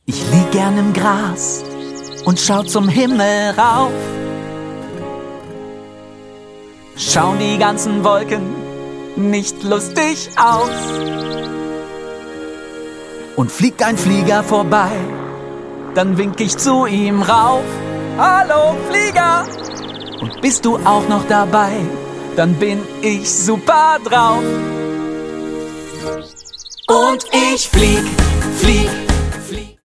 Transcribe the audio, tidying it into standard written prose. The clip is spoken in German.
Ich lieg gern im Gras und schau zum Himmel rauf. Schauen die ganzen Wolken nicht lustig aus? Und fliegt ein Flieger vorbei, dann wink ich zu ihm rauf. Hallo Flieger! Und bist du auch noch dabei, dann bin ich super drauf. Und ich flieg, flieg,